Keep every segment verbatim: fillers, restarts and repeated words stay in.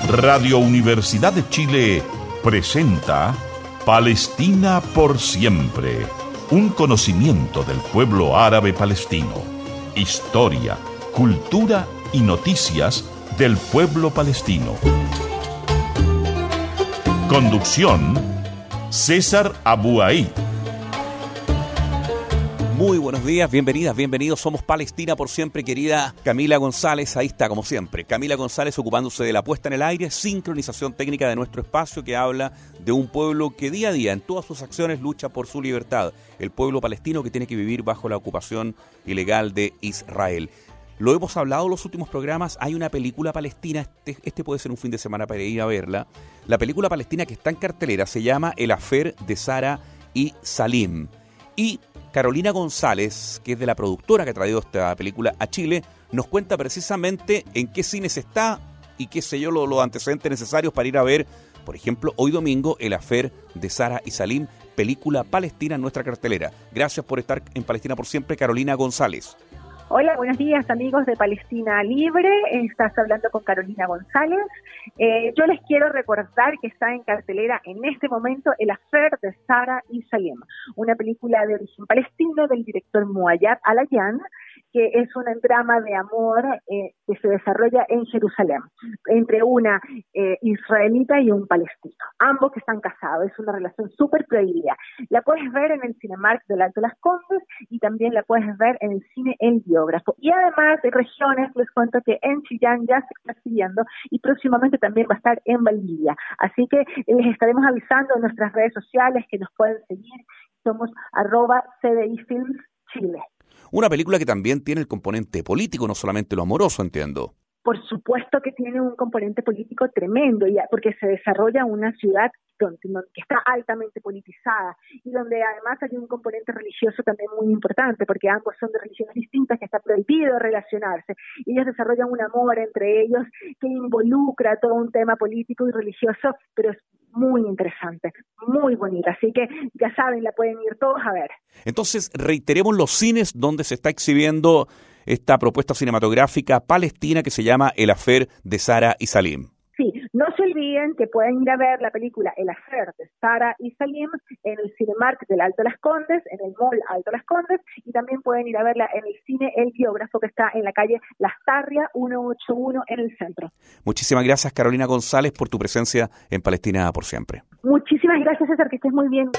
Radio Universidad de Chile presenta Palestina por siempre, un conocimiento del pueblo árabe palestino, historia, cultura y noticias del pueblo palestino. Conducción, César Abuaí. Muy buenos días, bienvenidas, bienvenidos. Somos Palestina por siempre, querida Camila González. Ahí está, como siempre. Camila González ocupándose de la puesta en el aire, sincronización técnica de nuestro espacio que habla de un pueblo que día a día, en todas sus acciones, lucha por su libertad. El pueblo palestino que tiene que vivir bajo la ocupación ilegal de Israel. Lo hemos hablado en los últimos programas. Hay una película palestina, este, este puede ser un fin de semana para ir a verla. La película palestina que está en cartelera se llama El Affair de Sara y Salim. Y Carolina González, que es de la productora que ha traído esta película a Chile, nos cuenta precisamente en qué cines está y qué sé yo, los, los antecedentes necesarios para ir a ver, por ejemplo, hoy domingo, El Affair de Sara y Salim, película palestina en nuestra cartelera. Gracias por estar en Palestina por siempre, Carolina González. Hola, buenos días amigos de Palestina Libre, estás hablando con Carolina González. Eh, yo les quiero recordar que está en cartelera en este momento El Affair de Sara y Salim, una película de origen palestino del director Muayad Alayan, que es un drama de amor eh, que se desarrolla en Jerusalén, entre una eh, israelita y un palestino, ambos que están casados, es una relación súper prohibida. La puedes ver en el Cinemark del Alto Las Condes y también la puedes ver en el cine El Biógrafo. Y además de regiones, les cuento que en Chillán ya se está siguiendo y próximamente también va a estar en Valdivia. Así que les estaremos avisando en nuestras redes sociales que nos pueden seguir. Somos arroba C D I Films Chile. Una película que también tiene el componente político, no solamente lo amoroso, entiendo. Por supuesto que tiene un componente político tremendo, ya, porque se desarrolla en una ciudad donde, que está altamente politizada y donde además hay un componente religioso también muy importante, porque ambos son de religiones distintas, que está prohibido relacionarse. Y ellos desarrollan un amor entre ellos que involucra todo un tema político y religioso, pero es muy interesante, muy bonita, así que ya saben, la pueden ir todos a ver. Entonces, reiteremos los cines donde se está exhibiendo esta propuesta cinematográfica palestina que se llama El Affair de Sara y Salim. Sí, no se olviden que pueden ir a ver la película El Affair de Sara y Salim en el Cinemark del Alto Las Condes, en el Mall Alto Las Condes, y también pueden ir a verla en el cine El Biógrafo, que está en la calle Las Tarrias ciento ochenta y uno en el centro. Muchísimas gracias, Carolina González, por tu presencia en Palestina por siempre. Muchísimas gracias, César, que estés muy bien.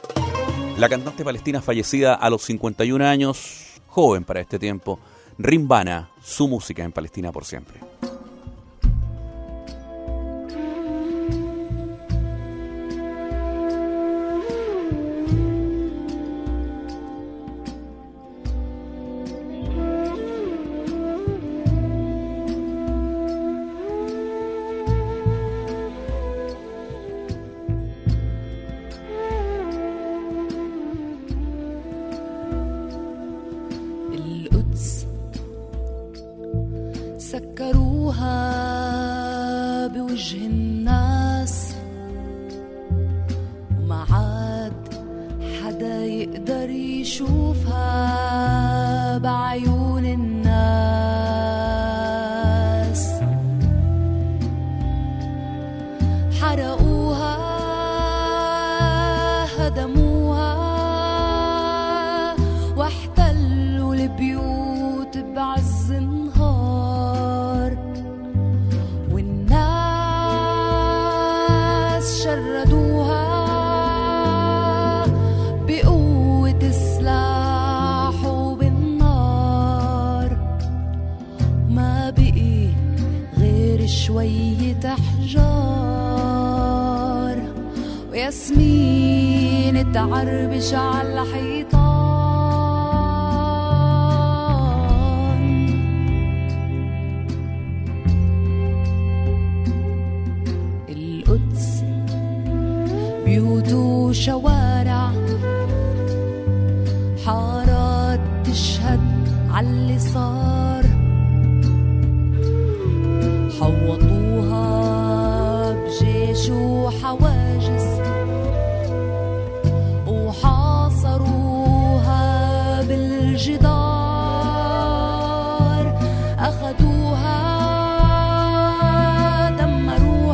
La cantante palestina fallecida a los cincuenta y un años, joven para este tiempo, Rimbana, su música en Palestina por siempre. سكروها بوجه الناس وما عاد حدا يقدر يشوفها بعيون الناس حرقوها هدموها واحتلوا البيوت بعز النهار والناس شردوها بقوة السلاح وبالنار ما بقي غير شوية أحجار وياسمين تعربش على الحيطان القدس بيوت وشوارع حارات تشهد عاللي صار حوطوها بجيش وحواجز وحاصروها بالجدار أخدوها دمروها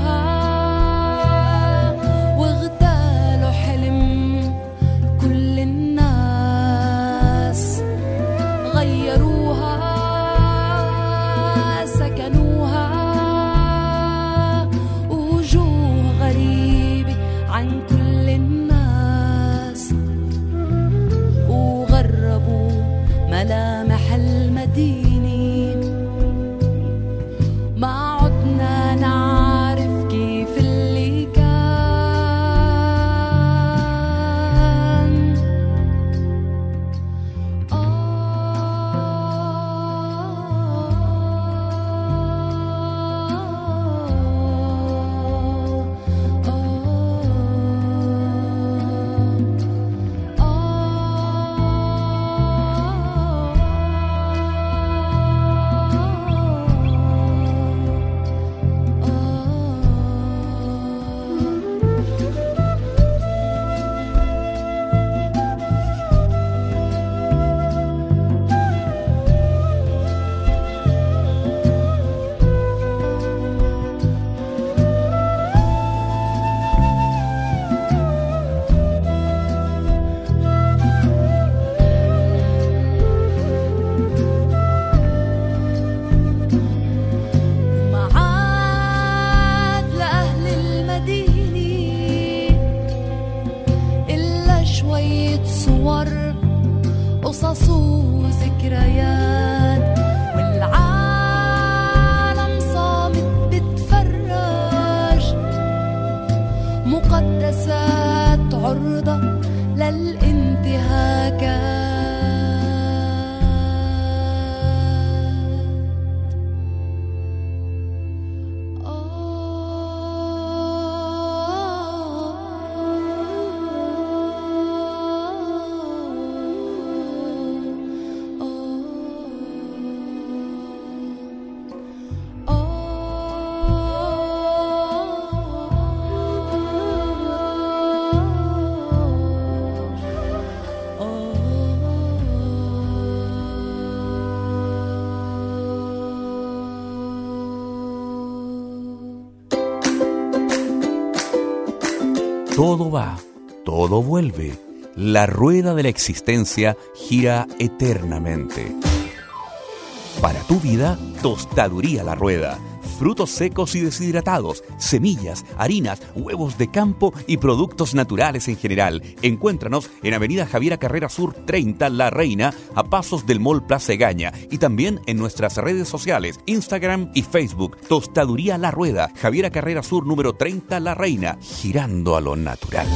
Todo va, todo vuelve. La rueda de la existencia gira eternamente. Para tu vida, Tostaduría La Rueda. Frutos secos y deshidratados, semillas, harinas, huevos de campo y productos naturales en general. Encuéntranos en Avenida Javiera Carrera Sur treinta, La Reina, a pasos del Mall Plaza Egaña. Y también en nuestras redes sociales, Instagram y Facebook. Tostaduría La Rueda, Javiera Carrera Sur número treinta, La Reina, girando a lo natural.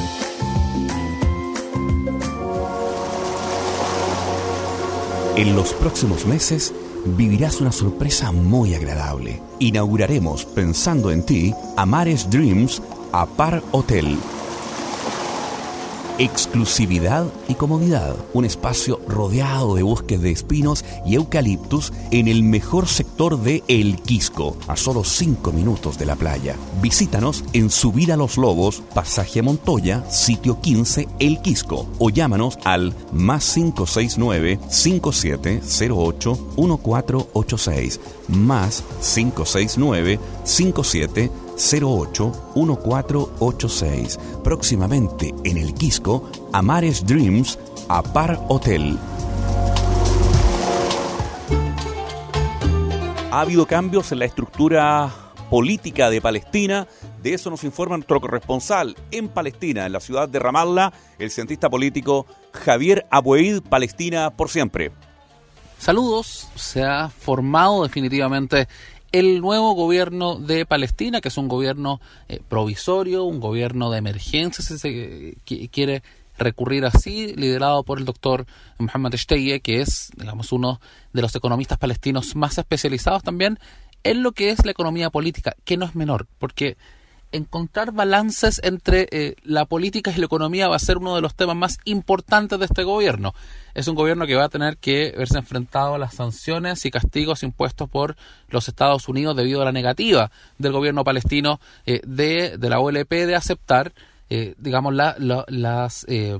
En los próximos meses vivirás una sorpresa muy agradable. Inauguraremos, pensando en ti, Amares Dreams Apart Hotel. Exclusividad y comodidad. Un espacio rodeado de bosques de espinos y eucaliptus en el mejor sector de El Quisco, a solo cinco minutos de la playa. Visítanos en Subida a los Lobos, Pasaje a Montoya, sitio quince, El Quisco, o llámanos al más cinco seis nueve, cinco siete cero ocho, uno cuatro ocho seis, más cinco seis nueve, cinco siete cero ocho, uno cuatro ocho seis. Próximamente en El Quisco, Amares Dreams Apart Hotel. Ha habido cambios en la estructura política de Palestina. De eso nos informa nuestro corresponsal en Palestina, en la ciudad de Ramallah, el cientista político Javier Abuaid. Palestina por siempre. Saludos. Se ha formado definitivamente el nuevo gobierno de Palestina, que es un gobierno eh, provisorio, un gobierno de emergencia, si se eh, quiere recurrir así, liderado por el doctor Mohamed Shteye, que es, digamos, uno de los economistas palestinos más especializados también en lo que es la economía política, que no es menor, porque encontrar balances entre eh, la política y la economía va a ser uno de los temas más importantes de este gobierno. Es un gobierno que va a tener que verse enfrentado a las sanciones y castigos impuestos por los Estados Unidos debido a la negativa del gobierno palestino eh, de, de la O L P de aceptar, eh, digamos, la, la, las eh,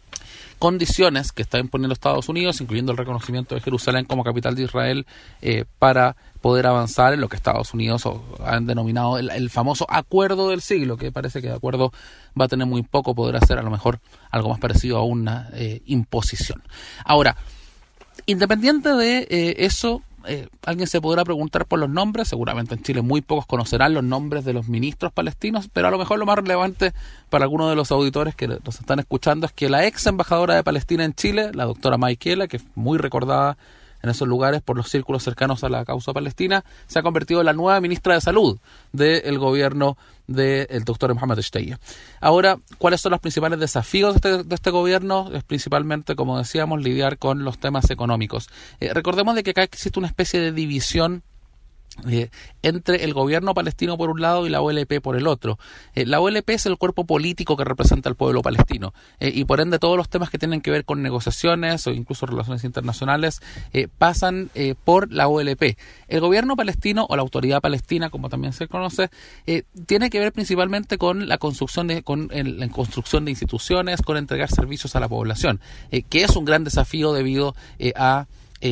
condiciones que está imponiendo Estados Unidos, incluyendo el reconocimiento de Jerusalén como capital de Israel, eh, para poder avanzar en lo que Estados Unidos han denominado el, el famoso acuerdo del siglo, que parece que de acuerdo va a tener muy poco, poder hacer a lo mejor algo más parecido a una eh, imposición. Ahora, independiente de eh, eso, eh, alguien se podrá preguntar por los nombres. Seguramente en Chile muy pocos conocerán los nombres de los ministros palestinos, pero a lo mejor lo más relevante para algunos de los auditores que nos están escuchando es que la ex embajadora de Palestina en Chile, la doctora Michaela, que es muy recordada en esos lugares por los círculos cercanos a la causa palestina, se ha convertido en la nueva ministra de Salud del gobierno del doctor Mohamed Shteye. Ahora, ¿cuáles son los principales desafíos de este, de este gobierno? Es principalmente, como decíamos, lidiar con los temas económicos. Eh, recordemos de que acá existe una especie de división Eh, entre el gobierno palestino por un lado y la O L P por el otro. Eh, la O L P es el cuerpo político que representa al pueblo palestino eh, y por ende todos los temas que tienen que ver con negociaciones o incluso relaciones internacionales eh, pasan eh, por la O L P. El gobierno palestino o la autoridad palestina, como también se conoce, eh, tiene que ver principalmente con la construcción de, con el, la construcción de instituciones, con entregar servicios a la población, eh, que es un gran desafío debido eh, a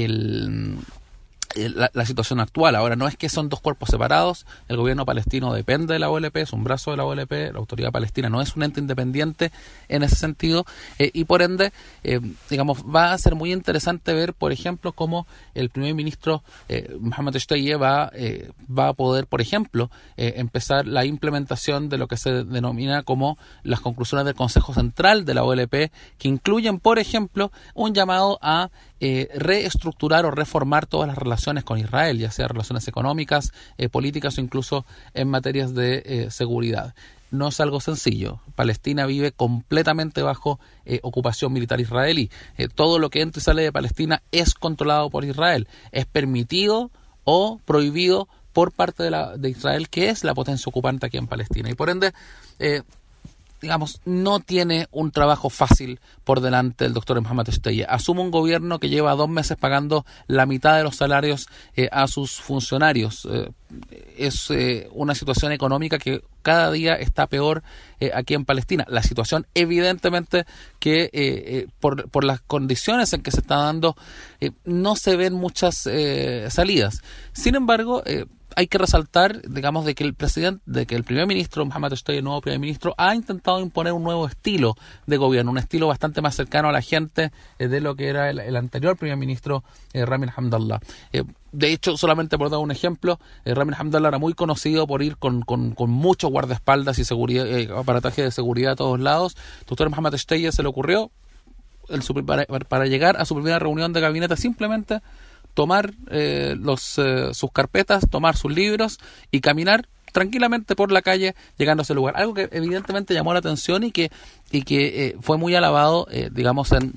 el La, la situación actual. Ahora, no es que son dos cuerpos separados, el gobierno palestino depende de la O L P, es un brazo de la O L P, la autoridad palestina no es un ente independiente en ese sentido, eh, y por ende, eh, digamos, va a ser muy interesante ver, por ejemplo, cómo el primer ministro eh, Mohamed Shteye va, eh, va a poder, por ejemplo, eh, empezar la implementación de lo que se denomina como las conclusiones del Consejo Central de la O L P, que incluyen, por ejemplo, un llamado a eh, reestructurar o reformar todas las relaciones con Israel, ya sea relaciones económicas, eh, políticas o incluso en materias de eh, seguridad. No es algo sencillo. Palestina vive completamente bajo eh, ocupación militar israelí. Eh, todo lo que entra y sale de Palestina es controlado por Israel. Es permitido o prohibido por parte de, la, de Israel, que es la potencia ocupante aquí en Palestina. Y por ende, eh, digamos, no tiene un trabajo fácil por delante del doctor Mohamed Shteye. Asume un gobierno que lleva dos meses pagando la mitad de los salarios eh, a sus funcionarios. Eh, es eh, una situación económica que cada día está peor eh, aquí en Palestina. La situación, evidentemente, que eh, eh, por, por las condiciones en que se está dando, eh, no se ven muchas eh, salidas. Sin embargo, eh, hay que resaltar, digamos, de que el presidente, de que el primer ministro, Mohamed Shtayyeh, el nuevo primer ministro, ha intentado imponer un nuevo estilo de gobierno, un estilo bastante más cercano a la gente eh, de lo que era el, el anterior primer ministro, eh, Ramin Hamdallah. Eh, de hecho, solamente por dar un ejemplo, eh, Ramin Hamdallah era muy conocido por ir con, con, con muchos guardaespaldas y seguridad, eh, aparataje de seguridad a todos lados. Doctor Mohamed Shtayyeh se le ocurrió el, para, para llegar a su primera reunión de gabinete simplemente tomar eh, los, eh, sus carpetas, tomar sus libros y caminar tranquilamente por la calle llegando a ese lugar. Algo que evidentemente llamó la atención y que, y que eh, fue muy alabado, eh, digamos, en,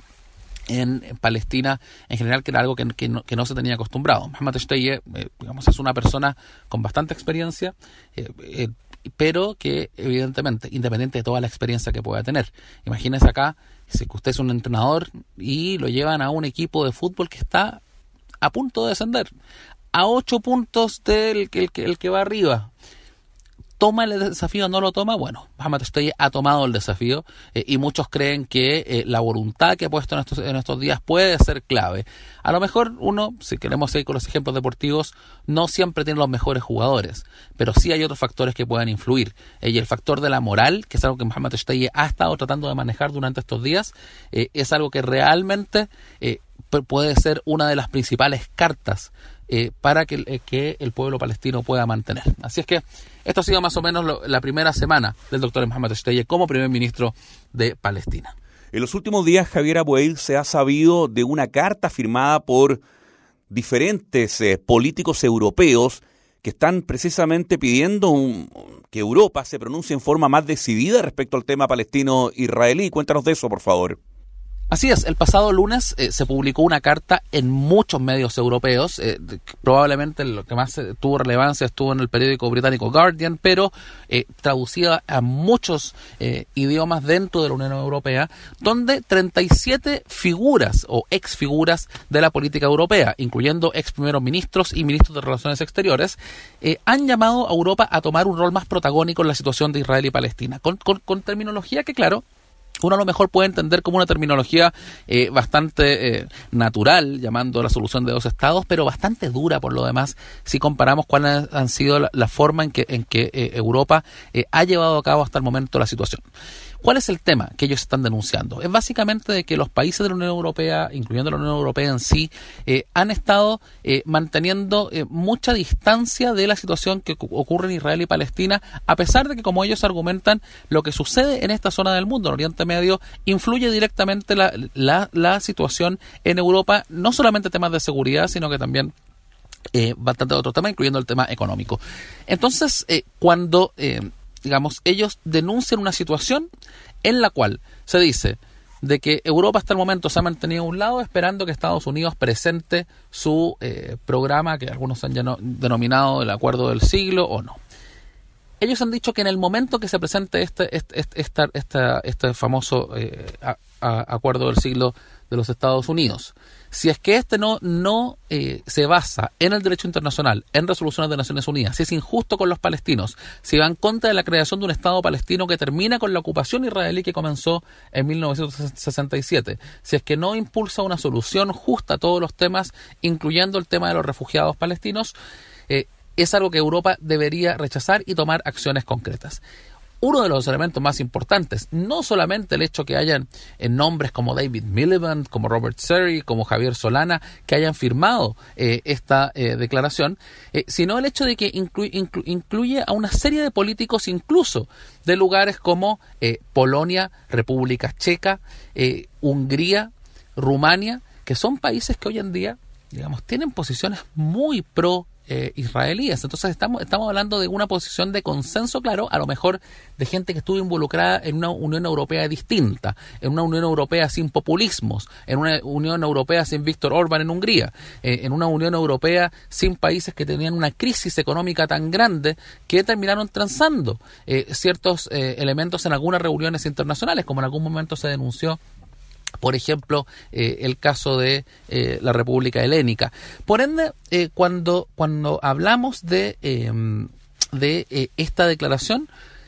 en Palestina en general, que era algo que, que, no, que no se tenía acostumbrado. Mohamed Shtayyeh, eh, digamos, es una persona con bastante experiencia, eh, eh, pero que evidentemente, independiente de toda la experiencia que pueda tener. Imagínese acá, si usted es un entrenador y lo llevan a un equipo de fútbol que está a punto de descender, a ocho puntos del el, el, el que va arriba. ¿Toma el desafío o no lo toma? Bueno, Mohamed Shtayyeh ha tomado el desafío eh, y muchos creen que eh, la voluntad que ha puesto en estos, en estos días puede ser clave. A lo mejor uno, si queremos seguir con los ejemplos deportivos, no siempre tiene los mejores jugadores, pero sí hay otros factores que pueden influir. Eh, y el factor de la moral, que es algo que Mohamed Shtayyeh ha estado tratando de manejar durante estos días, eh, es algo que realmente eh, puede ser una de las principales cartas Eh, para que, eh, que el pueblo palestino pueda mantener. Así es que esto ha sido más o menos lo, la primera semana del doctor Mohamed Shtayyeh como primer ministro de Palestina. En los últimos días, Javier Abuaid, se ha sabido de una carta firmada por diferentes eh, políticos europeos que están precisamente pidiendo un, que Europa se pronuncie en forma más decidida respecto al tema palestino-israelí. Cuéntanos de eso, por favor. Así es, el pasado lunes eh, se publicó una carta en muchos medios europeos, eh, probablemente lo que más eh, tuvo relevancia estuvo en el periódico británico Guardian, pero eh, traducida a muchos eh, idiomas dentro de la Unión Europea, donde treinta y siete figuras o ex figuras de la política europea, incluyendo ex primeros ministros y ministros de Relaciones Exteriores, eh, han llamado a Europa a tomar un rol más protagónico en la situación de Israel y Palestina, con, con, con terminología que, claro, uno a lo mejor puede entender como una terminología eh, bastante eh, natural, llamando la solución de dos estados, pero bastante dura por lo demás, si comparamos cuáles han sido la, la forma en que, en que eh, Europa eh, ha llevado a cabo hasta el momento la situación. ¿Cuál es el tema que ellos están denunciando? Es básicamente de que los países de la Unión Europea, incluyendo la Unión Europea en sí, eh, han estado eh, manteniendo eh, mucha distancia de la situación que ocurre en Israel y Palestina, a pesar de que, como ellos argumentan, lo que sucede en esta zona del mundo, en Oriente Medio, influye directamente la, la, la situación en Europa, no solamente temas de seguridad, sino que también eh, bastante otros temas, incluyendo el tema económico. Entonces, eh, cuando... Eh, digamos, ellos denuncian una situación en la cual se dice de que Europa hasta el momento se ha mantenido a un lado esperando que Estados Unidos presente su eh, programa que algunos han denominado el acuerdo del siglo o no. Ellos han dicho que en el momento que se presente este, este, este, este, este, este famoso eh, a, a, acuerdo del siglo de los Estados Unidos, si es que este no, no eh, se basa en el derecho internacional, en resoluciones de Naciones Unidas, si es injusto con los palestinos, si va en contra de la creación de un Estado palestino que termina con la ocupación israelí que comenzó en mil novecientos sesenta y siete, si es que no impulsa una solución justa a todos los temas, incluyendo el tema de los refugiados palestinos, eh, es algo que Europa debería rechazar y tomar acciones concretas. Uno de los elementos más importantes, no solamente el hecho que hayan en nombres como David Miliband, como Robert Seri, como Javier Solana, que hayan firmado eh, esta eh, declaración, eh, sino el hecho de que inclu- inclu- incluye a una serie de políticos, incluso de lugares como eh, Polonia, República Checa, eh, Hungría, Rumania, que son países que hoy en día, digamos, tienen posiciones muy pro Eh, israelíes. Entonces estamos, estamos hablando de una posición de consenso, claro, a lo mejor de gente que estuvo involucrada en una Unión Europea distinta, en una Unión Europea sin populismos, en una Unión Europea sin Víctor Orbán en Hungría, eh, en una Unión Europea sin países que tenían una crisis económica tan grande que terminaron transando eh, ciertos eh, elementos en algunas reuniones internacionales, como en algún momento se denunció, por ejemplo, eh, el caso de eh, la República Helénica. Por ende, eh, cuando, cuando hablamos de, eh, de eh, esta declaración,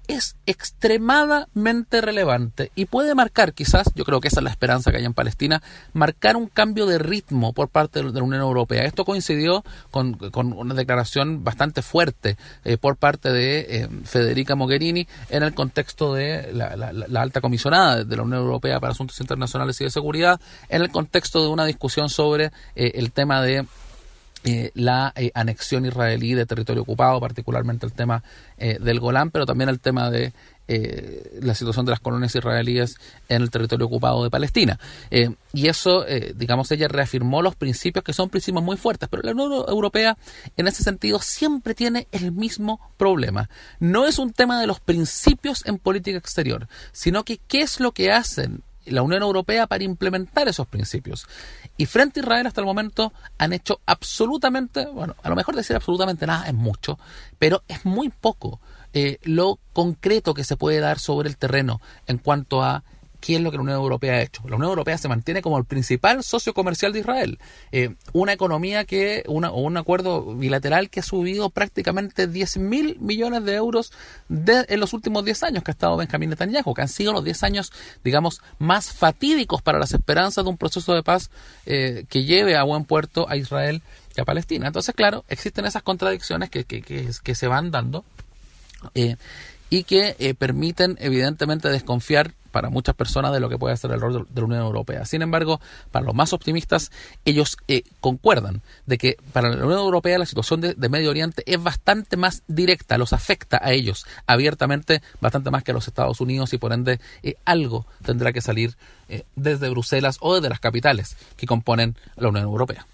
es extremadamente relevante y puede marcar, quizás, yo creo que esa es la esperanza que hay en Palestina, marcar un cambio de ritmo por parte de la Unión Europea. Esto coincidió con, con una declaración bastante fuerte eh, por parte de eh, Federica Mogherini en el contexto de la, la, la alta comisionada de la Unión Europea para Asuntos Internacionales y de Seguridad, en el contexto de una discusión sobre eh, el tema de Eh, la eh, anexión israelí de territorio ocupado, particularmente el tema eh, del Golán, pero también el tema de eh, la situación de las colonias israelíes en el territorio ocupado de Palestina. Eh, y eso, eh, digamos, ella reafirmó los principios que son principios muy fuertes, pero la Unión Europea en ese sentido siempre tiene el mismo problema. No es un tema de los principios en política exterior, sino que qué es lo que hacen la Unión Europea para implementar esos principios. Y frente a Israel hasta el momento han hecho absolutamente, bueno, a lo mejor decir absolutamente nada es mucho, pero es muy poco eh, lo concreto que se puede dar sobre el terreno en cuanto a qué es lo que la Unión Europea ha hecho. La Unión Europea se mantiene como el principal socio comercial de Israel. Eh, una economía que, una, o un acuerdo bilateral que ha subido prácticamente diez mil millones de euros de, en los últimos diez años que ha estado Benjamín Netanyahu, que han sido los diez años, digamos, más fatídicos para las esperanzas de un proceso de paz eh, que lleve a buen puerto a Israel y a Palestina. Entonces, claro, existen esas contradicciones que, que, que, que se van dando eh, y que eh, permiten, evidentemente, desconfiar para muchas personas de lo que puede ser el rol de la Unión Europea. Sin embargo, para los más optimistas, ellos eh, concuerdan de que para la Unión Europea la situación de, de Medio Oriente es bastante más directa, los afecta a ellos abiertamente, bastante más que a los Estados Unidos, y por ende eh, algo tendrá que salir eh, desde Bruselas o desde las capitales que componen la Unión Europea.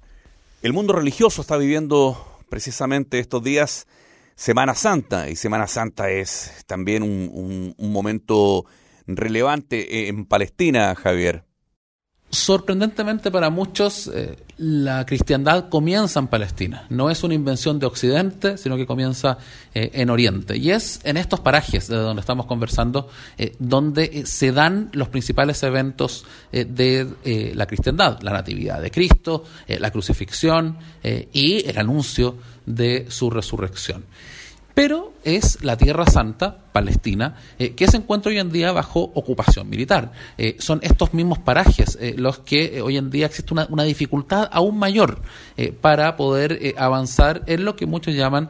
El mundo religioso está viviendo precisamente estos días Semana Santa, y Semana Santa es también un, un, un momento relevante en Palestina, Javier. Sorprendentemente para muchos, eh, la cristiandad comienza en Palestina. No es una invención de Occidente, sino que comienza eh, en Oriente. Y es en estos parajes de donde estamos conversando, eh, donde eh, se dan los principales eventos eh, de eh, la cristiandad. La natividad de Cristo, eh, la crucifixión eh, y el anuncio de su resurrección. Pero es la Tierra Santa, Palestina, eh, que se encuentra hoy en día bajo ocupación militar. Eh, son estos mismos parajes eh, los que eh, hoy en día existe una, una dificultad aún mayor eh, para poder eh, avanzar en lo que muchos llaman,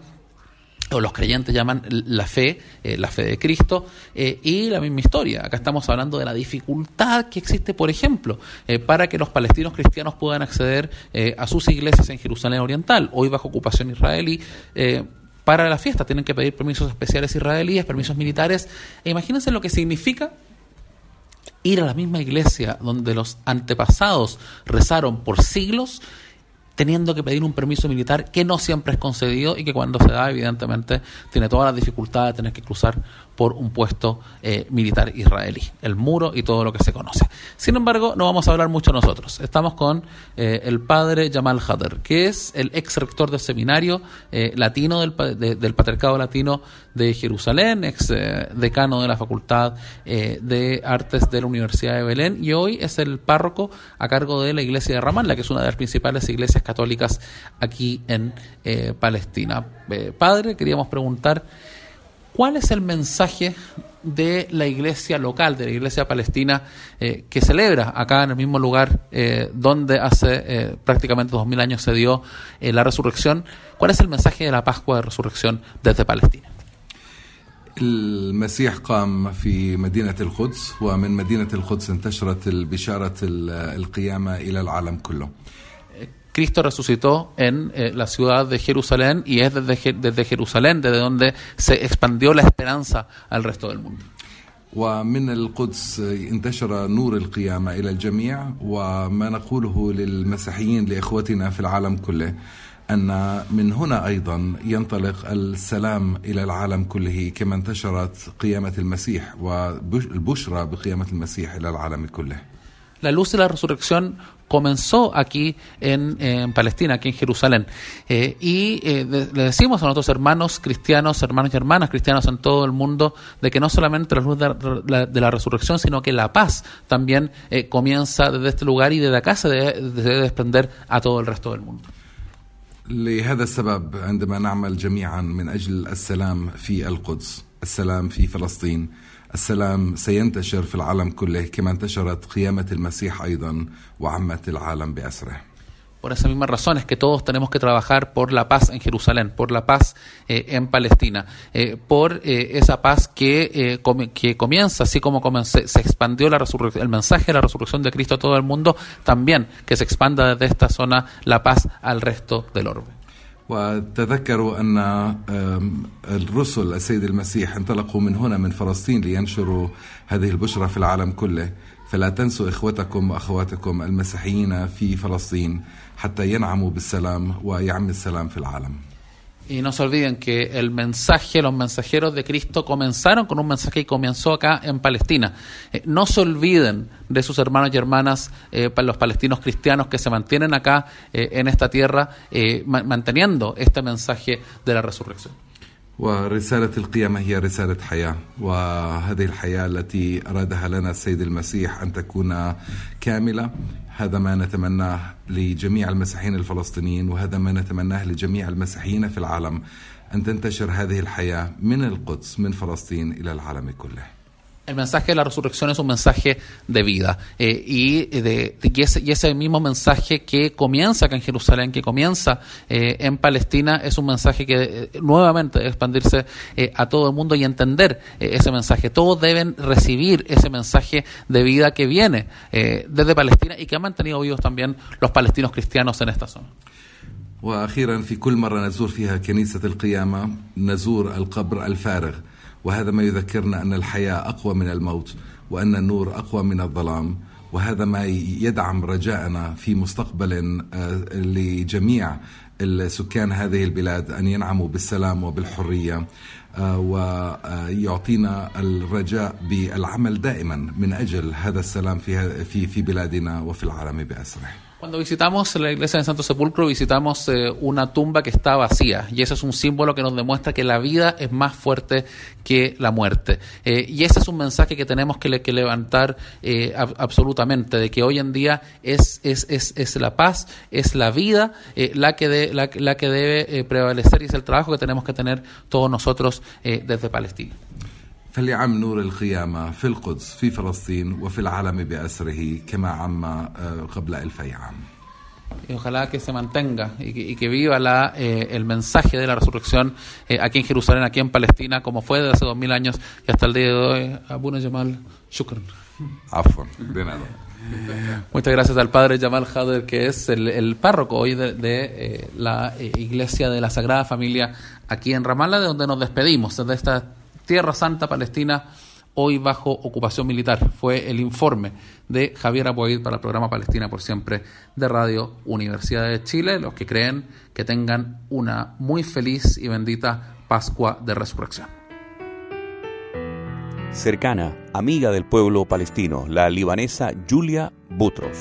o los creyentes llaman, la fe, eh, la fe de Cristo, eh, y la misma historia. Acá estamos hablando de la dificultad que existe, por ejemplo, eh, para que los palestinos cristianos puedan acceder eh, a sus iglesias en Jerusalén Oriental, hoy bajo ocupación israelí. eh, Para la fiesta tienen que pedir permisos especiales israelíes, permisos militares. E imagínense lo que significa ir a la misma iglesia donde los antepasados rezaron por siglos, teniendo que pedir un permiso militar que no siempre es concedido y que cuando se da, evidentemente, tiene todas las dificultades de tener que cruzar por un puesto eh, militar israelí, el muro y todo lo que se conoce. Sin embargo, no vamos a hablar mucho nosotros. Estamos con eh, el padre Jamal Khader, que es el ex rector del seminario eh, latino del, de, del Patriarcado Latino de Jerusalén, ex eh, decano de la Facultad eh, de Artes de la Universidad de Belén, y hoy es el párroco a cargo de la iglesia de Ramallah, que es una de las principales iglesias católicas aquí en eh, Palestina. Eh, padre, queríamos preguntar, ¿cuál es el mensaje de la iglesia local, de la iglesia palestina, eh, que celebra acá en el mismo lugar eh, donde hace eh, prácticamente dos mil años se dio eh, la resurrección? ¿Cuál es el mensaje de la Pascua de Resurrección desde Palestina? المسيح قام في مدينة القدس، ومن مدينة القدس انتشرت البشارة القيامة إلى العالم كله. Cristo resucitó en eh, la ciudad de Jerusalén, y es desde, desde Jerusalén desde donde se expandió la esperanza al resto del mundo. ومن القدس انتشر نور القيامة إلى الجميع، وما نقوله للمسيحيين لإخوتنا في العالم كله أن من هنا أيضا ينطلق السلام إلى العالم كله، كما انتشرت قيامة المسيح والبشرى بقيامة المسيح إلى العالم كله. La luz de la resurrección comenzó aquí en, en Palestina, aquí en Jerusalén. Eh, y eh, de, le decimos a nuestros hermanos cristianos, hermanos y hermanas cristianos en todo el mundo, de que no solamente la luz de la, de la resurrección, sino que la paz también eh, comienza desde este lugar, y desde acá se debe, debe desprender a todo el resto del mundo. لهذا السبب عندما نعمل جميعا من أجل السلام في القدس، السلام في فلسطين. السلام سينتشر في العالم كله كما انتشرت قيامة المسيح أيضا وعمت العالم بأسره. Por esa misma razón es que todos tenemos que trabajar por la paz en Jerusalén, por la paz eh, en Palestina, eh, por eh, esa paz que, eh, com- que comienza, así como comencé, se expandió la resurrec- el mensaje de la resurrección de Cristo a todo el mundo, también que se expanda desde esta zona la paz al resto del orbe. وتذكروا أن الرسل السيد المسيح انطلقوا من هنا من فلسطين لينشروا هذه البشرى في العالم كله، فلا تنسوا إخوتكم وأخواتكم المسيحيين في فلسطين حتى ينعموا بالسلام ويعم السلام في العالم. Y no se olviden que el mensaje, los mensajeros de Cristo comenzaron con un mensaje que comenzó acá en Palestina. Eh, no se olviden de sus hermanos y hermanas, eh, para los palestinos cristianos que se mantienen acá eh, en esta tierra, eh, ma- manteniendo este mensaje de la resurrección. ورسالة القيامة هي رسالة حياة، وهذه الحياة التي أرادها لنا السيد المسيح أن تكون كاملة. هذا ما نتمناه لجميع المسيحيين الفلسطينيين، وهذا ما نتمناه لجميع المسيحيين في العالم، أن تنتشر هذه الحياة من القدس من فلسطين إلى العالم كله. El mensaje de la resurrección es un mensaje de vida eh, y, de, de, y, ese, y ese mismo mensaje que comienza acá en Jerusalén, que comienza eh, en Palestina, es un mensaje que eh, nuevamente debe expandirse eh, a todo el mundo y entender eh, ese mensaje. Todos deben recibir ese mensaje de vida que viene eh, desde Palestina y que han mantenido vivos también los palestinos cristianos en esta zona. وأخيرا في كل مرة نزور فيها كنيسة القيامة نزور القبر الفارغ، وهذا ما يذكرنا أن الحياة أقوى من الموت، وأن النور أقوى من الظلام، وهذا ما يدعم رجاءنا في مستقبل لجميع السكان هذه البلاد أن ينعموا بالسلام وبالحرية، ويعطينا الرجاء بالعمل دائما من أجل هذا السلام في في في بلادنا وفي العالم بأسره. Cuando visitamos la iglesia del Santo Sepulcro, visitamos eh, una tumba que está vacía, y ese es un símbolo que nos demuestra que la vida es más fuerte que la muerte. Eh, y ese es un mensaje que tenemos que, le, que levantar eh, ab- absolutamente, de que hoy en día es, es, es, es la paz, es la vida eh, la, que de, la, la que debe eh, prevalecer, y es el trabajo que tenemos que tener todos nosotros eh, desde Palestina. فليعم نور القيامة في القدس في فلسطين وفي العالم بأسره كما عم قبل ألفي عام. Y ojalá que se mantenga y que, y que viva la, eh, el mensaje de la resurrección eh, aquí en Jerusalén, aquí en Palestina, como fue desde hace dos mil años y hasta el día de hoy. Abuna Jamal, shukran. عفوا de nada. Muchas gracias al padre Jamal Hader, que es el, el párroco hoy de, de eh, la eh, Iglesia de la Sagrada Familia aquí en Ramallah, de donde nos despedimos, desde esta Tierra Santa Palestina, hoy bajo ocupación militar. Fue el informe de Javier Abuaid para el programa Palestina por Siempre de Radio Universidad de Chile. Los que creen que tengan una muy feliz y bendita Pascua de Resurrección. Cercana, amiga del pueblo palestino, la libanesa Julia Butros.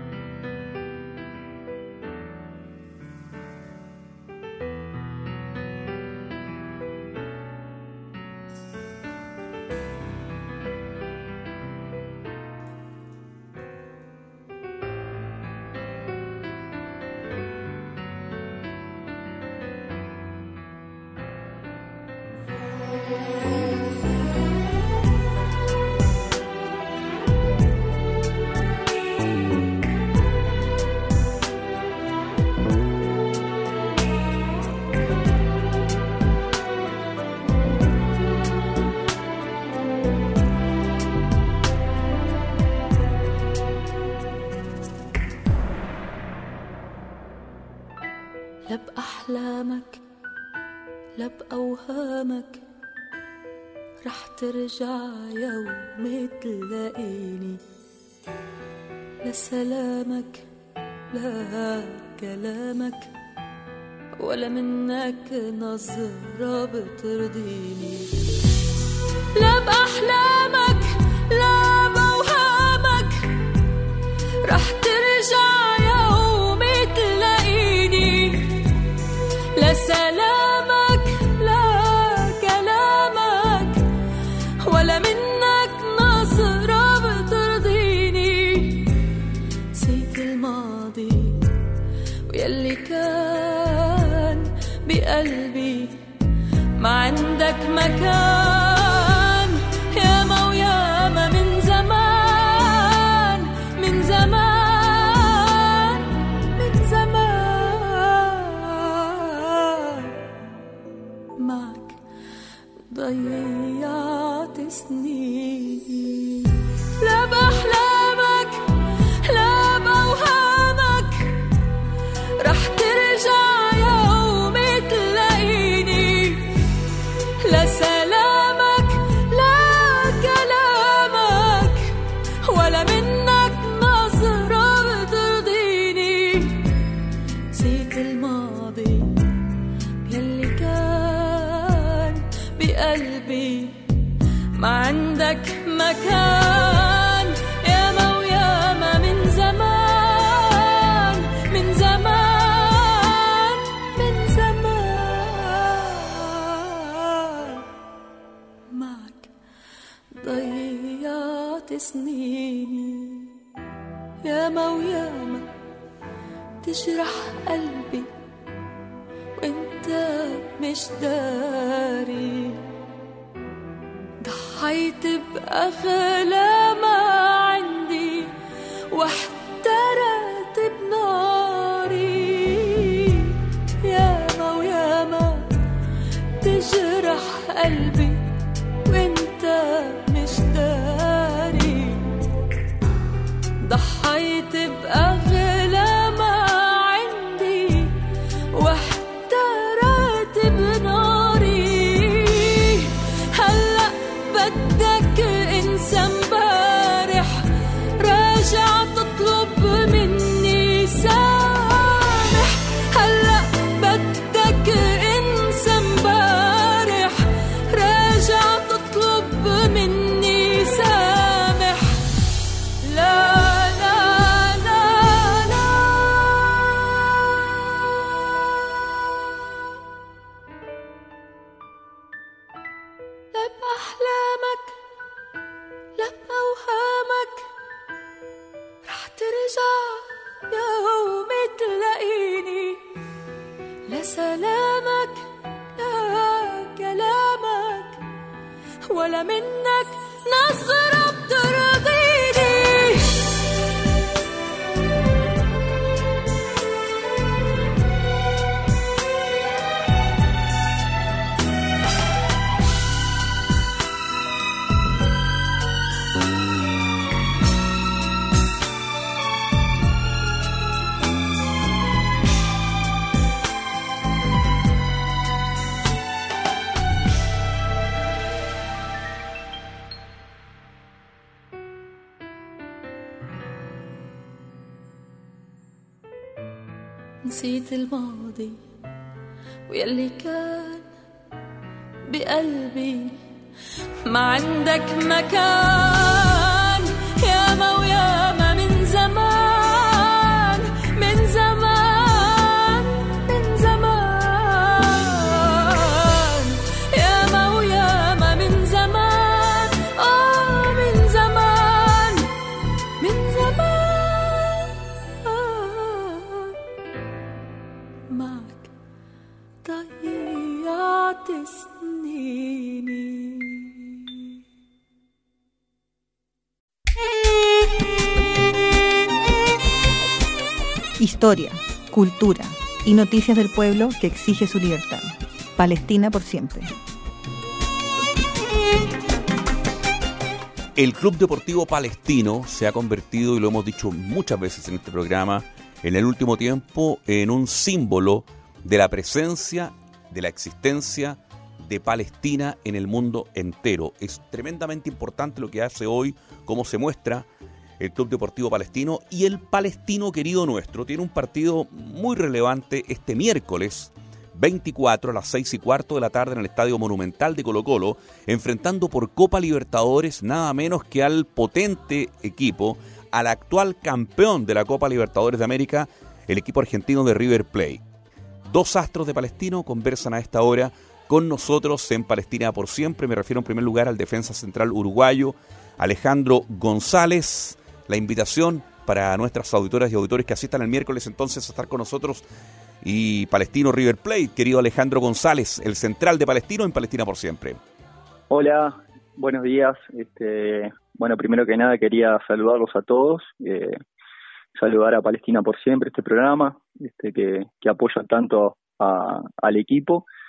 لا بأحلامك لا بأوهامك رح ترجع يوم تلاقيني، لا سلامك لا كلامك ولا منك نظرة بترضيني. لا بأحلامك لا بأوهامك رح ترجع يوم تلاقيني، لا سلامك لا كلامك ولا منك نظرة بترضيني. نسيت الماضي ويلي كان بقلبي ما عندك مكان. ضيعت سنين لا بأحلامك لا بأوهامك رح ترجع يوم تلاقيني لا سلامك لا كلامك ولا منك نظرة بترضيني نسيت الماضي يلي كان بقلبي ما عندك مكان ياما وياما من زمان من زمان من زمان معك ضيعت سنيني ياما وياما تجرح قلبي وانت مش داري ضحيت بأغلى ما عندي واحترقت بناري ياما وياما تجرح قلبي وانت مش داري ضحيت بأغلى ما عندي واحترقت بناري هلأ بدك انسى امبارح راجع تطلب مني سامح هلأ بدك انسى امبارح راجع تطلب مني سامح لا لا لا لا لا بأحلامك لا بأوهامك رح ترجع يوم تلاقيني لا سلامك لا كلامك ولا منك نظرة بترضيني نسيت الماضي ويلي كان بقلبي ما عندك مكان ياما وياما من زمان من زمان من زمان ياما وياما من زمان آه من زمان من زمان آه معك ضيعت سنيني Historia, cultura y noticias del pueblo que exige su libertad. Palestina por siempre. El Club Deportivo Palestino se ha convertido, y lo hemos dicho muchas veces en este programa, en el último tiempo, en un símbolo de la presencia, de la existencia de Palestina en el mundo entero. Es tremendamente importante lo que hace hoy, cómo se muestra el Club Deportivo Palestino, y el palestino querido nuestro tiene un partido muy relevante este miércoles veinticuatro a las seis y cuarto de la tarde en el Estadio Monumental de Colo-Colo, enfrentando por Copa Libertadores nada menos que al potente equipo, al actual campeón de la Copa Libertadores de América, el equipo argentino de River Plate. Dos astros de Palestino conversan a esta hora con nosotros en Palestina por siempre. Me refiero en primer lugar al defensa central uruguayo Alejandro González. La invitación para nuestras auditoras y auditores que asistan el miércoles entonces a estar con nosotros y Palestino River Plate. Querido Alejandro González, el central de Palestino en Palestina por siempre. Hola, buenos días. Este, bueno, primero que nada quería saludarlos a todos, eh, saludar a Palestina por siempre, este programa, este que, que apoya tanto a, al equipo.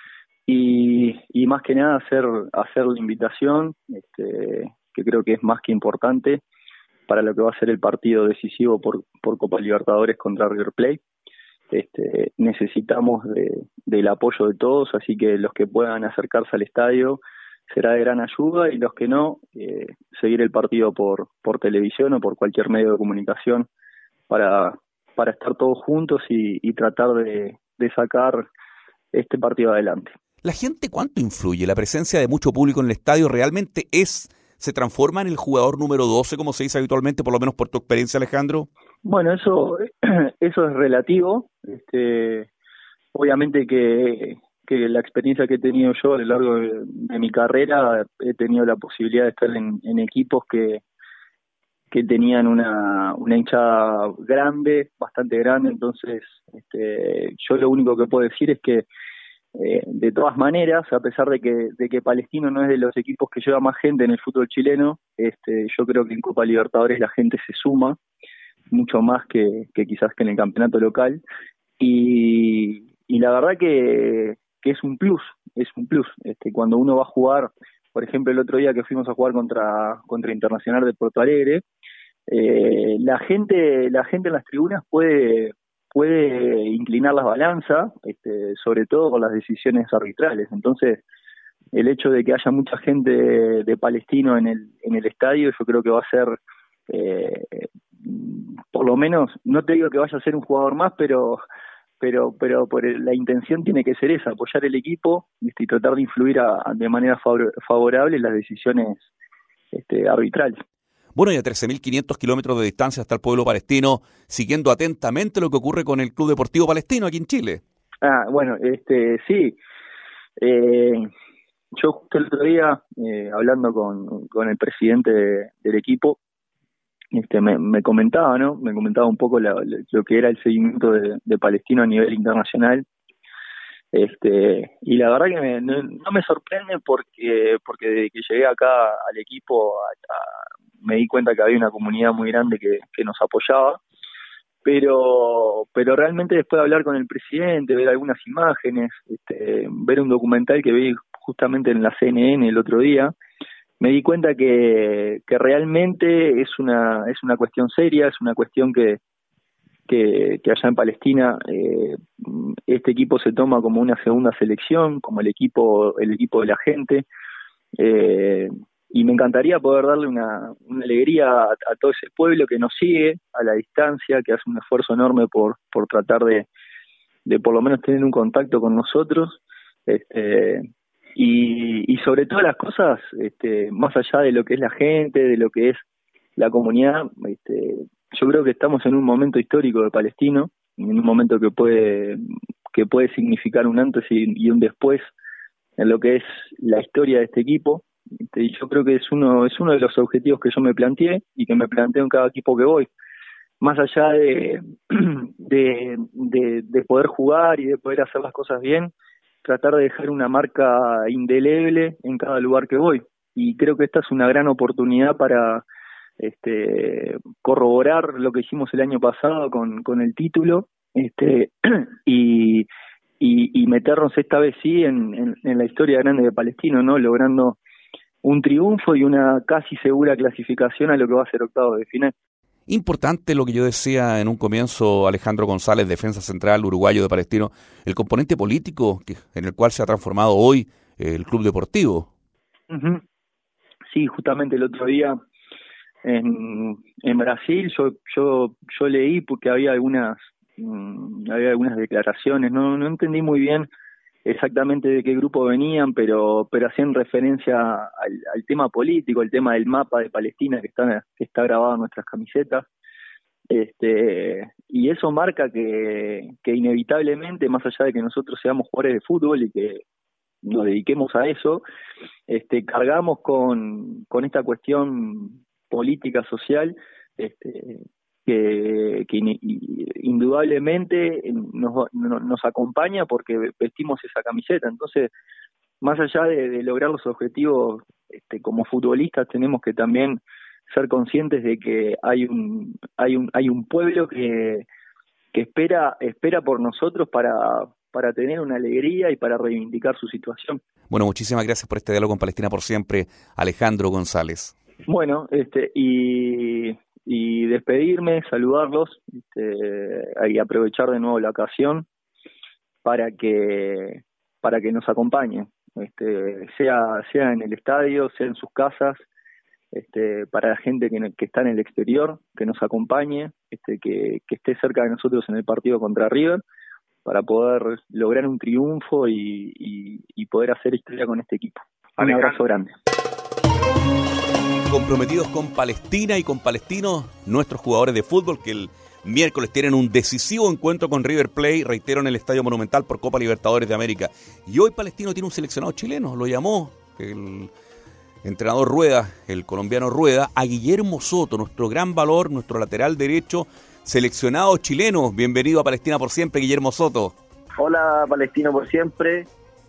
y, y más que nada hacer, hacer la invitación, este, que creo que es más que importante para lo que va a ser el partido decisivo por, por Copa Libertadores contra River Plate. Este, necesitamos de, del apoyo de todos, así que los que puedan acercarse al estadio será de gran ayuda, y los que no, eh, seguir el partido por, por televisión o por cualquier medio de comunicación para, para estar todos juntos y, y tratar de, de sacar este partido adelante. ¿La gente cuánto influye? ¿La presencia de mucho público en el estadio realmente es, se transforma en el jugador número doce, como se dice habitualmente, por lo menos por tu experiencia, Alejandro? Bueno, eso, eso es relativo. Este, obviamente que, que la experiencia que he tenido yo a lo largo de, de mi carrera, he tenido la posibilidad de estar en, en equipos que, que tenían una, una hinchada grande, bastante grande. Entonces, este, yo lo único que puedo decir es que Eh, de todas maneras, a pesar de que, de que Palestino no es de los equipos que lleva más gente en el fútbol chileno, este, yo creo que en Copa Libertadores la gente se suma mucho más que, que quizás que en el campeonato local, y, y la verdad que, que es un plus, es un plus. Este, cuando uno va a jugar, por ejemplo, el otro día que fuimos a jugar contra, contra Internacional de Porto Alegre, eh, la gente, la gente en las tribunas puede puede inclinar las balanzas, este, sobre todo con las decisiones arbitrales. Entonces, el hecho de que haya mucha gente de, de Palestino en el en el estadio, yo creo que va a ser, eh, por lo menos, no te digo que vaya a ser un jugador más, pero pero pero por el, la intención tiene que ser esa, apoyar el equipo, este, y tratar de influir a, a, de manera favor, favorable en las decisiones este, arbitrales. Bueno, y a trece mil quinientos kilómetros de distancia está el pueblo palestino, siguiendo atentamente lo que ocurre con el Club Deportivo Palestino aquí en Chile. Ah, bueno, este sí. Eh, yo justo el otro día, eh, hablando con, con el presidente de, del equipo, este me, me comentaba, ¿no? Me comentaba un poco la, lo que era el seguimiento de, de Palestino a nivel internacional. Este, y la verdad que me, no, no me sorprende porque porque desde que llegué acá al equipo a, a, me di cuenta que había una comunidad muy grande que, que nos apoyaba, pero pero realmente después de hablar con el presidente, ver algunas imágenes, este, ver un documental que vi justamente en la C N N el otro día, me di cuenta que, que realmente es una es una cuestión seria, es una cuestión que que, que allá en Palestina eh, este equipo se toma como una segunda selección, como el equipo el equipo de la gente, eh, y me encantaría poder darle una, una alegría a, a todo ese pueblo que nos sigue a la distancia, que hace un esfuerzo enorme por por tratar de, de por lo menos tener un contacto con nosotros, este, y, y sobre todas las cosas, este, más allá de lo que es la gente, de lo que es la comunidad, este, yo creo que estamos en un momento histórico de Palestino, en un momento que puede que puede significar un antes y, y un después en lo que es la historia de este equipo. Este, y yo creo que es uno es uno de los objetivos que yo me planteé y que me planteo en cada equipo que voy. Más allá de, de, de, de poder jugar y de poder hacer las cosas bien, tratar de dejar una marca indeleble en cada lugar que voy. Y creo que esta es una gran oportunidad para este, corroborar lo que hicimos el año pasado con, con el título, este, y, y, y meternos esta vez sí en, en, en la historia grande de Palestino, ¿no? Logrando un triunfo y una casi segura clasificación a lo que va a ser octavos de final. Importante lo que yo decía en un comienzo, Alejandro González, defensa central uruguayo de Palestino, el componente político que, en el cual se ha transformado hoy eh, el club deportivo. Uh-huh. Sí, justamente el otro día en, en Brasil yo yo yo leí porque había algunas mmm, había algunas declaraciones, no no entendí muy bien exactamente de qué grupo venían, pero pero hacían referencia al, al tema político, el tema del mapa de Palestina que está que está grabado en nuestras camisetas, este y eso marca que que inevitablemente, más allá de que nosotros seamos jugadores de fútbol y que nos dediquemos a eso, este cargamos con con esta cuestión política social, este que, que indudablemente nos, nos acompaña porque vestimos esa camiseta. Entonces, más allá de, de lograr los objetivos, este, como futbolistas tenemos que también ser conscientes de que hay un hay un hay un pueblo que que espera espera por nosotros para para tener una alegría y para reivindicar su situación. Bueno, muchísimas gracias por este diálogo con Palestina por siempre, Alejandro González. Bueno, este y, y despedirme, saludarlos este, y aprovechar de nuevo la ocasión para que para que nos acompañen, este, sea sea en el estadio, sea en sus casas, este, para la gente que, que está en el exterior, que nos acompañe, este, que, que esté cerca de nosotros en el partido contra River, para poder lograr un triunfo y, y, y poder hacer historia con este equipo. Un abrazo grande. Comprometidos con Palestina y con palestinos, nuestros jugadores de fútbol que el miércoles tienen un decisivo encuentro con River Plate, reitero, en el Estadio Monumental por Copa Libertadores de América. Y hoy Palestino tiene un seleccionado chileno, lo llamó el entrenador Rueda, el colombiano Rueda, a Guillermo Soto, nuestro gran valor, nuestro lateral derecho, seleccionado chileno. Bienvenido a Palestina por siempre, Guillermo Soto. Hola, Palestino por siempre.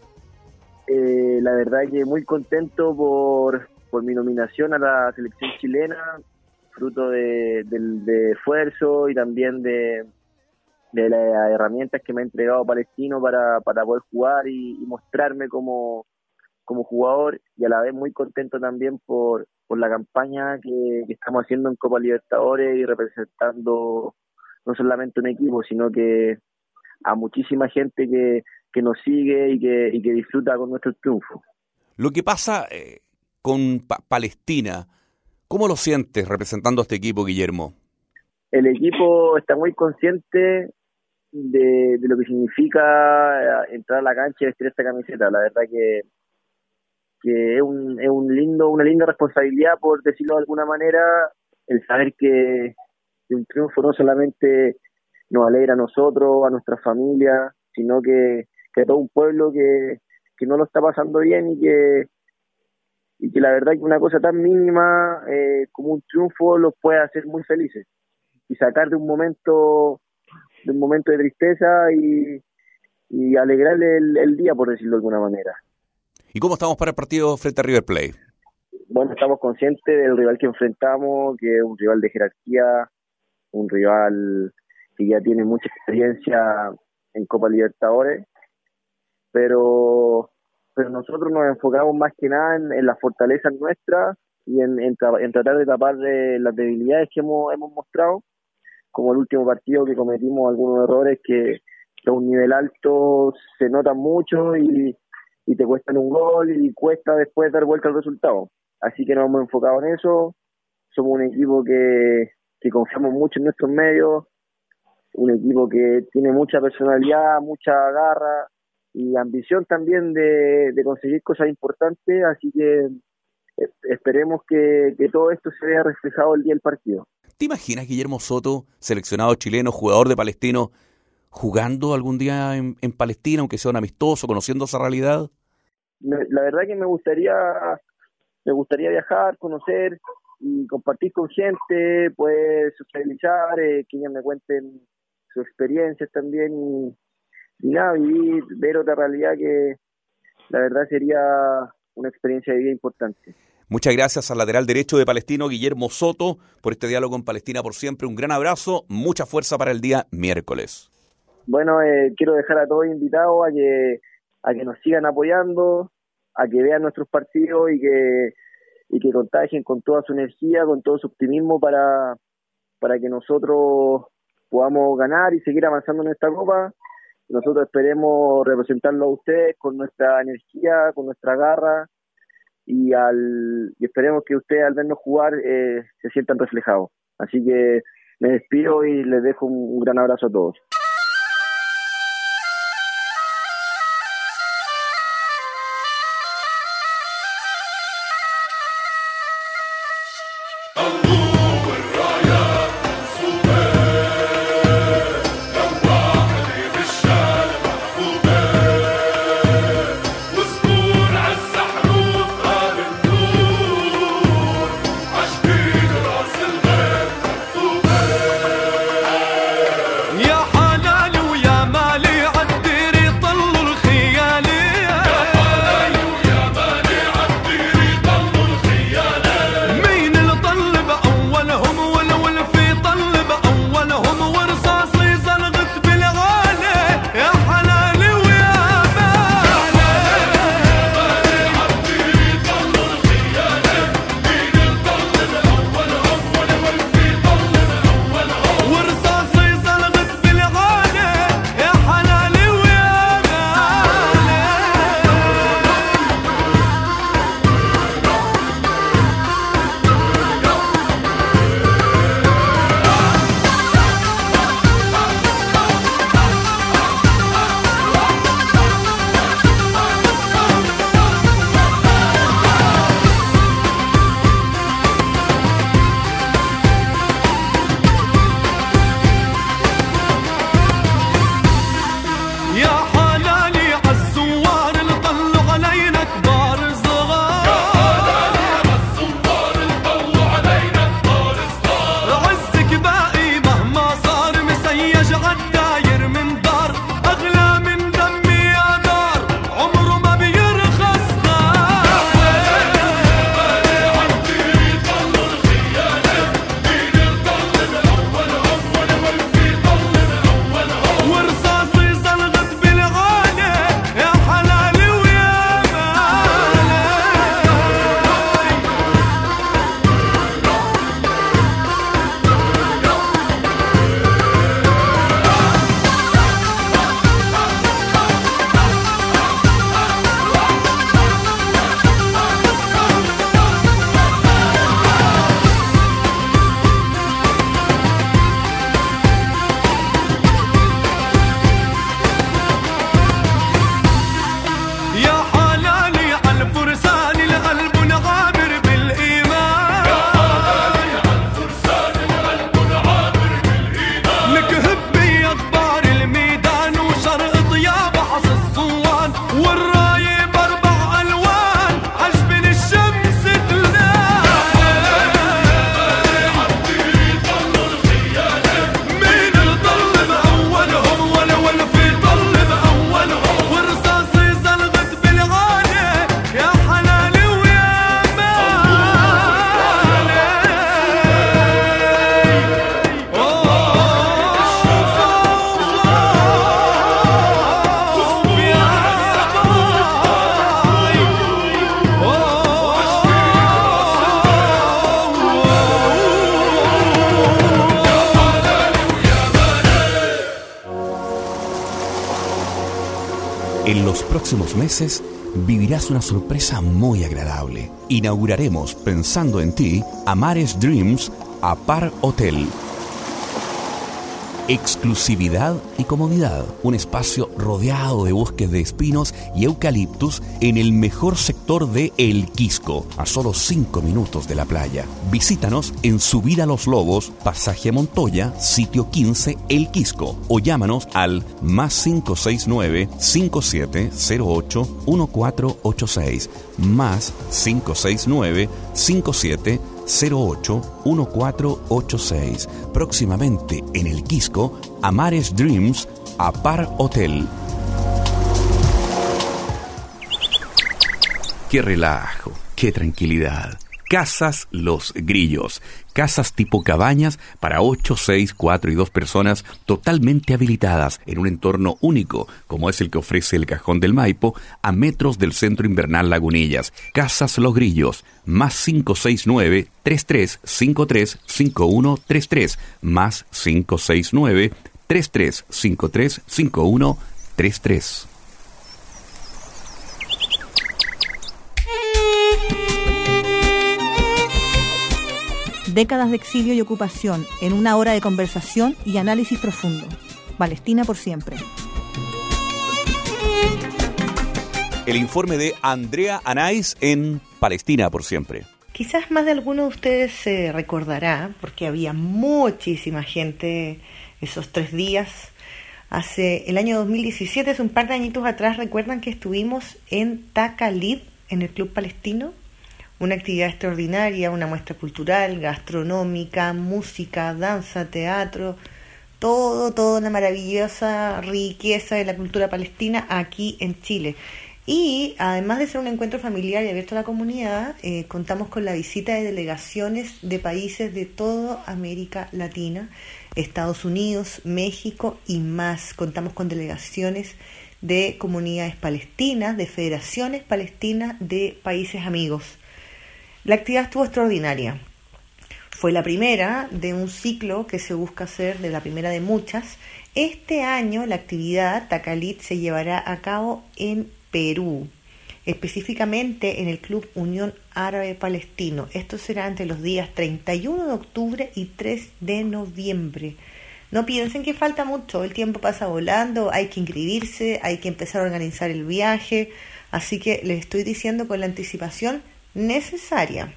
Eh, la verdad que muy contento por, por mi nominación a la selección chilena, fruto de, de, de esfuerzo y también de, de las herramientas que me ha entregado Palestino para, para poder jugar y, y mostrarme como, como jugador, y a la vez muy contento también por, por la campaña que, que estamos haciendo en Copa Libertadores y representando no solamente un equipo, sino que a muchísima gente que, que nos sigue y que, y que disfruta con nuestro triunfo. Lo que pasa eh, con pa- Palestina, ¿cómo lo sientes representando a este equipo, Guillermo? El equipo está muy consciente de, de lo que significa entrar a la cancha y vestir esta camiseta. La verdad que, que es, un, es un lindo, una linda responsabilidad, por decirlo de alguna manera, el saber que, que un triunfo no solamente nos alegra a nosotros, a nuestra familia, sino que, que a todo un pueblo que, que no lo está pasando bien y que y que la verdad que una cosa tan mínima eh, como un triunfo los puede hacer muy felices y sacar de un momento de un momento de tristeza y, y alegrarle el, el día, por decirlo de alguna manera. ¿Y cómo estamos para el partido frente a River Plate? Bueno, estamos conscientes del rival que enfrentamos, que es un rival de jerarquía, un rival que ya tiene mucha experiencia en Copa Libertadores, pero pero nosotros nos enfocamos más que nada en, en las fortalezas nuestras y en, en, tra- en tratar de tapar eh, las debilidades que hemos, hemos mostrado, como el último partido que cometimos algunos errores que, que a un nivel alto se notan mucho y, y te cuestan un gol y cuesta después dar vuelta al resultado. Así que nos hemos enfocado en eso. Somos un equipo que, que confiamos mucho en nuestros medios, un equipo que tiene mucha personalidad, mucha garra y ambición también de, de conseguir cosas importantes, así que esperemos que, que todo esto se vea reflejado el día del partido. ¿Te imaginas Guillermo Soto, seleccionado chileno, jugador de Palestino, jugando algún día en, en Palestina, aunque sea un amistoso, conociendo esa realidad? La verdad que me gustaría me gustaría viajar, conocer y compartir con gente, pues socializar, eh, que ellos me cuenten sus experiencias también y y nada, vivir, ver otra realidad que la verdad sería una experiencia de vida importante. Muchas gracias al lateral derecho de Palestino, Guillermo Soto, por este diálogo con Palestina por siempre. Un gran abrazo, mucha fuerza para el día miércoles. Bueno, eh, quiero dejar a todos invitados a que a que nos sigan apoyando, a que vean nuestros partidos y que y que contagien con toda su energía, con todo su optimismo para, para que nosotros podamos ganar y seguir avanzando en esta Copa. Nosotros esperemos representarlo a ustedes con nuestra energía, con nuestra garra y al y esperemos que ustedes al vernos jugar eh, se sientan reflejados. Así que me despido y les dejo un, un gran abrazo a todos. يا حال los próximos meses vivirás una sorpresa muy agradable. Inauguraremos, pensando en ti, Amares Dreams Apart Hotel. Exclusividad y comodidad. Un espacio rodeado de bosques de espinos y eucaliptus en el mejor sector de El Quisco, a solo cinco minutos de la playa. Visítanos en Subida a los Lobos, Pasaje Montoya, sitio quince, El Quisco, o llámanos al más cinco seis nueve, cinco siete cero ocho, uno cuatro ocho seis, más cinco seis nueve, cinco siete cero ocho, uno cuatro ocho seis. Próximamente en El Quisco, Amares Dreams Apart Hotel. Qué relajo, qué tranquilidad. Casas Los Grillos. Casas tipo cabañas para ocho, seis, cuatro y dos personas totalmente habilitadas en un entorno único, como es el que ofrece el Cajón del Maipo, a metros del Centro Invernal Lagunillas. Casas Los Grillos, más cinco seis nueve, tres tres cinco tres, cinco uno tres tres, más cinco seis nueve, tres tres cinco tres, cinco uno tres tres. Décadas de exilio y ocupación en una hora de conversación y análisis profundo. Palestina por siempre. El informe de Andrea Anais en Palestina por siempre. Quizás más de alguno de ustedes se recordará, porque había muchísima gente esos tres días. Hace el año dos mil diecisiete, hace un par de añitos atrás, recuerdan que estuvimos en Taqalid, en el Club Palestino. Una actividad extraordinaria, una muestra cultural, gastronómica, música, danza, teatro, todo, toda una maravillosa riqueza de la cultura palestina aquí en Chile. Y además de ser un encuentro familiar y abierto a la comunidad, eh, contamos con la visita de delegaciones de países de toda América Latina, Estados Unidos, México y más. Contamos con delegaciones de comunidades palestinas, de federaciones palestinas, de países amigos. La actividad estuvo extraordinaria. Fue la primera de un ciclo que se busca hacer, de la primera de muchas. Este año la actividad Taqalid se llevará a cabo en Perú, específicamente en el Club Unión Árabe Palestino. Esto será entre los días treinta y uno de octubre y tres de noviembre. No piensen que falta mucho, el tiempo pasa volando, hay que inscribirse, hay que empezar a organizar el viaje, así que les estoy diciendo con la anticipación necesaria.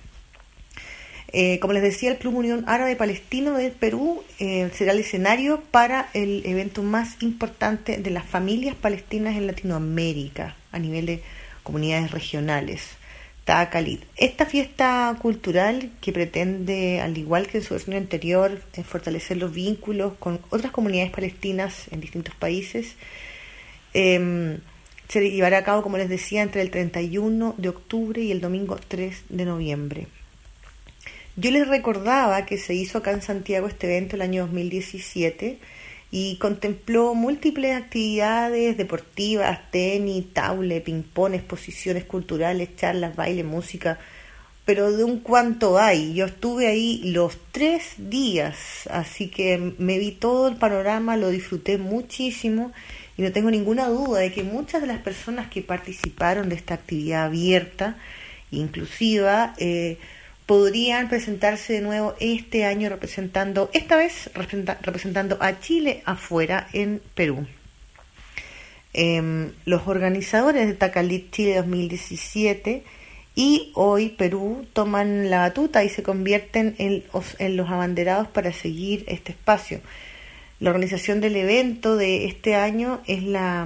Eh, como les decía, el Club Unión Árabe Palestino de Perú eh, será el escenario para el evento más importante de las familias palestinas en Latinoamérica a nivel de comunidades regionales, Taqalid. Esta fiesta cultural que pretende, al igual que en su versión anterior, eh, fortalecer los vínculos con otras comunidades palestinas en distintos países, eh, se llevará a cabo, como les decía, entre el treinta y uno de octubre y el domingo tres de noviembre. Yo les recordaba que se hizo acá en Santiago este evento el año dos mil diecisiete y contempló múltiples actividades deportivas, tenis, taule, ping-pong, exposiciones culturales, charlas, baile, música, pero de un cuanto hay. Yo estuve ahí los tres días, así que me vi todo el panorama, lo disfruté muchísimo. Y no tengo ninguna duda de que muchas de las personas que participaron de esta actividad abierta, inclusiva, eh, podrían presentarse de nuevo este año representando, esta vez representa, representando a Chile afuera en Perú. Eh, los organizadores de Taqalid Chile dos mil diecisiete y hoy Perú toman la batuta y se convierten en, en los abanderados para seguir este espacio. La organización del evento de este año es la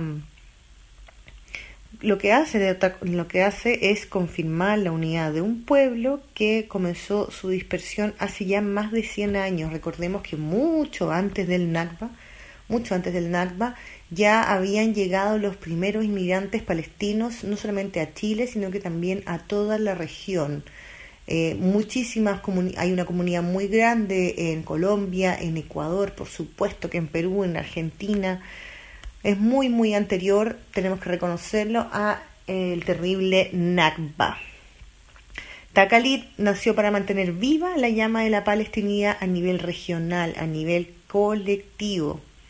lo que hace lo que hace es confirmar la unidad de un pueblo que comenzó su dispersión hace ya más de cien años. Recordemos que mucho antes del Nakba, mucho antes del Nakba, ya habían llegado los primeros inmigrantes palestinos, no solamente a Chile, sino que también a toda la región. Eh, muchísimas comuni- hay una comunidad muy grande en Colombia, en Ecuador, por supuesto que en Perú, en Argentina. Es muy muy anterior, tenemos que reconocerlo, a el terrible Nakba. Taqalid nació para mantener viva la llama de la palestinidad a nivel regional, a nivel colectivo.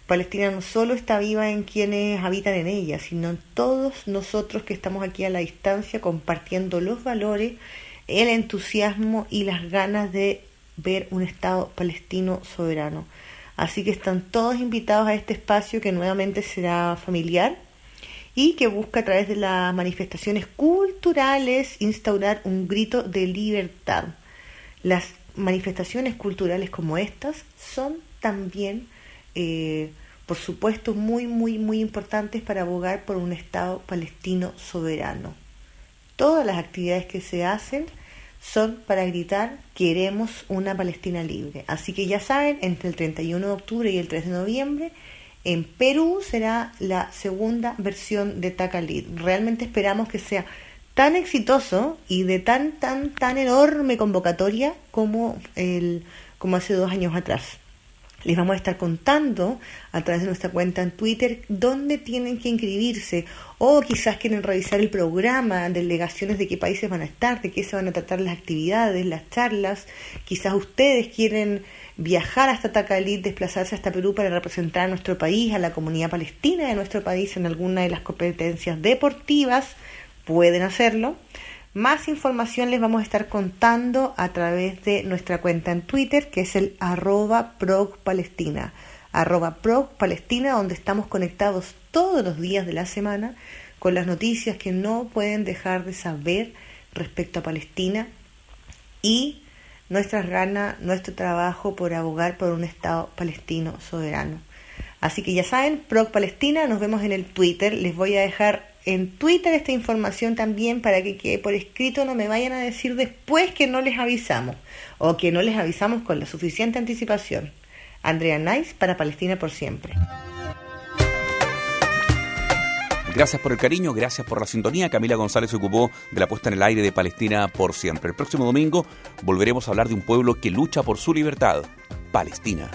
Palestina no solo está viva en quienes habitan en ella, sino en todos nosotros que estamos aquí a la distancia compartiendo los valores, el entusiasmo y las ganas de ver un Estado palestino soberano. Así que están todos invitados a este espacio que nuevamente será familiar y que busca a través de las manifestaciones culturales instaurar un grito de libertad. Las manifestaciones culturales como estas son también Eh, por supuesto, muy, muy, muy importantes para abogar por un Estado palestino soberano. Todas las actividades que se hacen son para gritar: queremos una Palestina libre. Así que ya saben, entre el treinta y uno de octubre y el tres de noviembre, en Perú será la segunda versión de Takalit. Realmente esperamos que sea tan exitoso y de tan, tan, tan enorme convocatoria como, el, como hace dos años atrás. Les vamos a estar contando a través de nuestra cuenta en Twitter dónde tienen que inscribirse, o quizás quieren revisar el programa, delegaciones de qué países van a estar, de qué se van a tratar las actividades, las charlas. Quizás ustedes quieren viajar hasta Takalit, desplazarse hasta Perú para representar a nuestro país, a la comunidad palestina de nuestro país en alguna de las competencias deportivas. Pueden hacerlo. Más información les vamos a estar contando a través de nuestra cuenta en Twitter, que es el arroba progpalestina, arroba progpalestina, donde estamos conectados todos los días de la semana con las noticias que no pueden dejar de saber respecto a Palestina y nuestras ganas, nuestro trabajo por abogar por un Estado palestino soberano. Así que ya saben, progpalestina, nos vemos en el Twitter. Les voy a dejar en Twitter esta información también para que quede por escrito, no me vayan a decir después que no les avisamos o que no les avisamos con la suficiente anticipación. Andrea Nice para Palestina por siempre. Gracias por el cariño, gracias por la sintonía. Camila González se ocupó de la puesta en el aire de Palestina por siempre. El próximo domingo volveremos a hablar de un pueblo que lucha por su libertad, Palestina.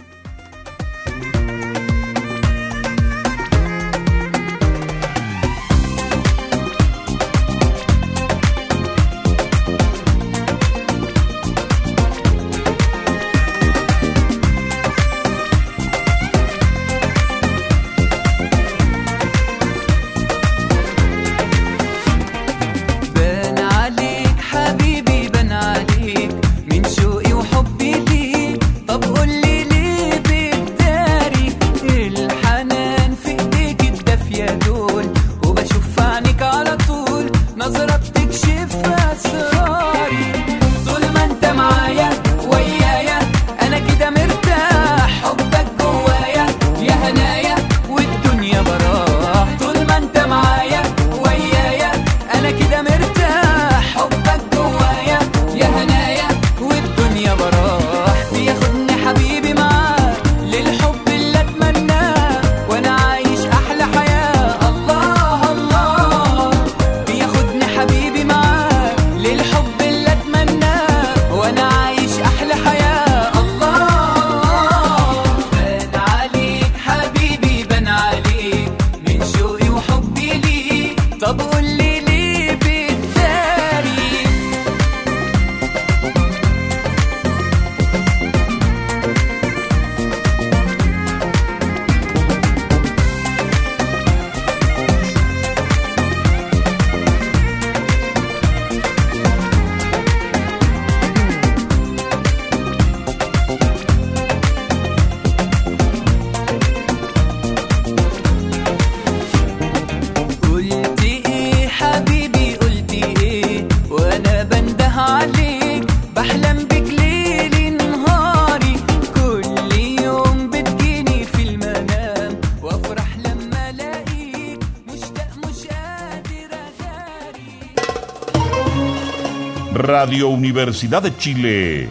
Radio Universidad de Chile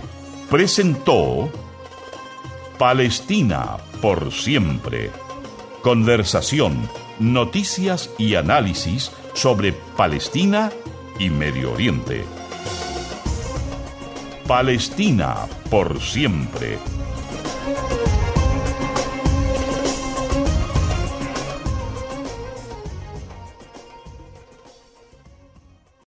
presentó Palestina por siempre. Conversación, noticias y análisis sobre Palestina y Medio Oriente. Palestina por siempre.